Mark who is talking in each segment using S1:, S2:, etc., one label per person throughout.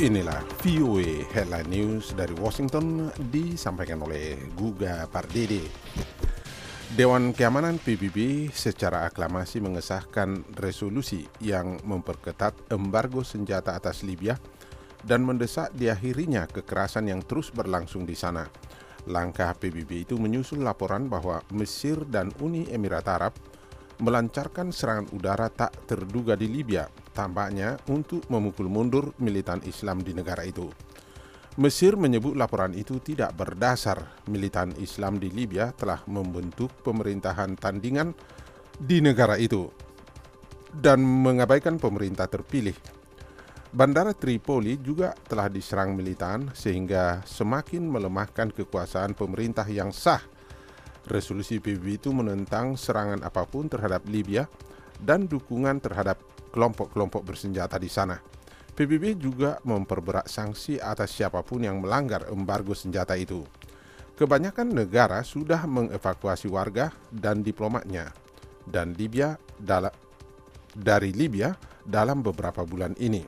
S1: Inilah VOA Headline News dari Washington disampaikan oleh Guga Pardede. Dewan Keamanan PBB secara aklamasi mengesahkan resolusi yang memperketat embargo senjata atas Libya dan mendesak diakhirinya kekerasan yang terus berlangsung di sana. Langkah PBB itu menyusul laporan bahwa Mesir dan Uni Emirat Arab melancarkan serangan udara tak terduga di Libya, tampaknya untuk memukul mundur militan Islam di negara itu. Mesir menyebut laporan itu tidak berdasar. Militan Islam di Libya telah membentuk pemerintahan tandingan di negara itu dan mengabaikan pemerintah terpilih. Bandara Tripoli juga telah diserang militan sehingga semakin melemahkan kekuasaan pemerintah yang sah. Resolusi PBB itu menentang serangan apapun terhadap Libya dan dukungan terhadap kelompok-kelompok bersenjata di sana. PBB juga memperberat sanksi atas siapapun yang melanggar embargo senjata itu. Kebanyakan negara sudah mengevakuasi warga dan diplomatnya dari Libya dalam beberapa bulan ini.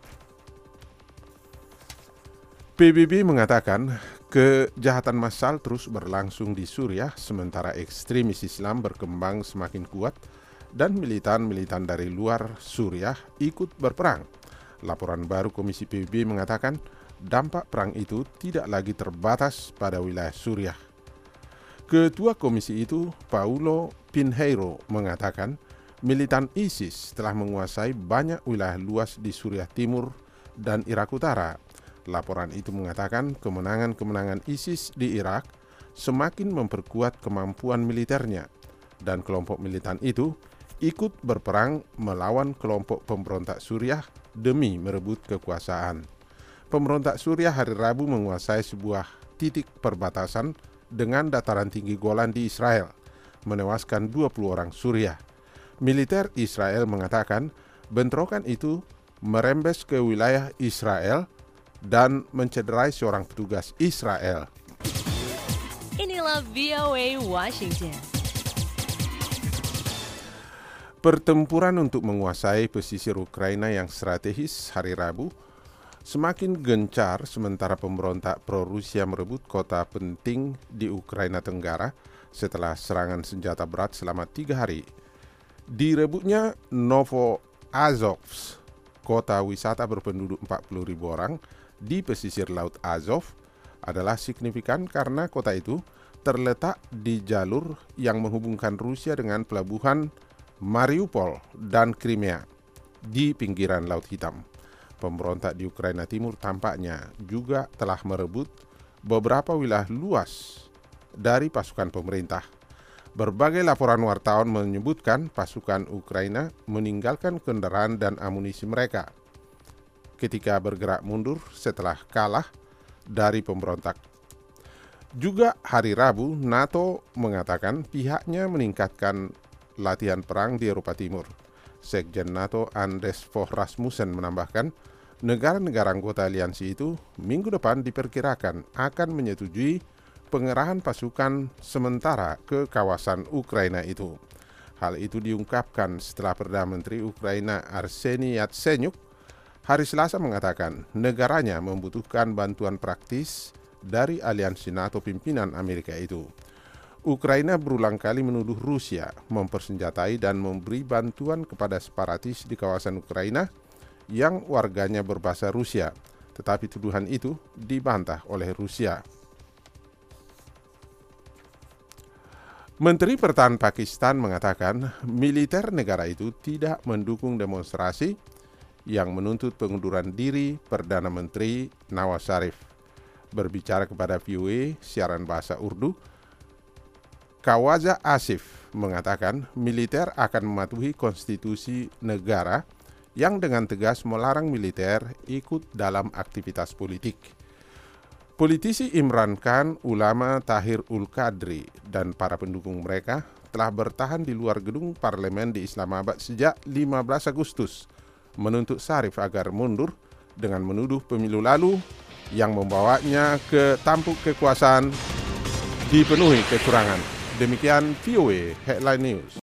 S1: PBB mengatakan kejahatan massal terus berlangsung di Suriah sementara ekstremis Islam berkembang semakin kuat dan militan-militan dari luar Suriah ikut berperang. Laporan baru Komisi PBB mengatakan dampak perang itu tidak lagi terbatas pada wilayah Suriah. Ketua komisi itu, Paulo Pinheiro, mengatakan militan ISIS telah menguasai banyak wilayah luas di Suriah Timur dan Irak Utara. Laporan itu mengatakan kemenangan-kemenangan ISIS di Irak semakin memperkuat kemampuan militernya dan kelompok militan itu ikut berperang melawan kelompok pemberontak Suriah demi merebut kekuasaan. Pemberontak Suriah hari Rabu menguasai sebuah titik perbatasan dengan dataran tinggi Golan di Israel, menewaskan 20 orang Suriah. Militer Israel mengatakan bentrokan itu merembes ke wilayah Israel dan mencederai seorang petugas Israel.
S2: Inilah VOA Washington.
S1: Pertempuran untuk menguasai pesisir Ukraina yang strategis hari Rabu semakin gencar sementara pemberontak pro-Rusia merebut kota penting di Ukraina Tenggara setelah serangan senjata berat selama 3 hari. Direbutnya Novoazovsk, kota wisata berpenduduk 40.000 orang di pesisir Laut Azov, adalah signifikan karena kota itu terletak di jalur yang menghubungkan Rusia dengan pelabuhan Mariupol dan Crimea di pinggiran Laut Hitam. Pemberontak di Ukraina Timur tampaknya juga telah merebut beberapa wilayah luas dari pasukan pemerintah. Berbagai laporan wartawan menyebutkan pasukan Ukraina meninggalkan kendaraan dan amunisi mereka ketika bergerak mundur setelah kalah dari pemberontak. Juga hari Rabu, NATO mengatakan pihaknya meningkatkan latihan perang di Eropa Timur. Sekjen NATO Anders Fogh Rasmussen menambahkan, negara-negara anggota aliansi itu minggu depan diperkirakan akan menyetujui pengerahan pasukan sementara ke kawasan Ukraina itu. Hal itu diungkapkan setelah Perdana Menteri Ukraina Arseniy Yatsenyuk hari Selasa mengatakan negaranya membutuhkan bantuan praktis dari aliansi NATO pimpinan Amerika itu. Ukraina berulang kali menuduh Rusia mempersenjatai dan memberi bantuan kepada separatis di kawasan Ukraina yang warganya berbahasa Rusia, tetapi tuduhan itu dibantah oleh Rusia. Menteri Pertahanan Pakistan mengatakan militer negara itu tidak mendukung demonstrasi yang menuntut pengunduran diri Perdana Menteri Nawaz Sharif. Berbicara kepada VOA siaran bahasa Urdu, Kawaja Asif mengatakan militer akan mematuhi konstitusi negara yang dengan tegas melarang militer ikut dalam aktivitas politik. Politisi Imran Khan, ulama Tahir ul-Qadri, dan para pendukung mereka telah bertahan di luar gedung parlemen di Islamabad sejak 15 Agustus, menuntut Sharif agar mundur dengan menuduh pemilu lalu yang membawanya ke tampuk kekuasaan dipenuhi kecurangan. Demikian VOA Headline News.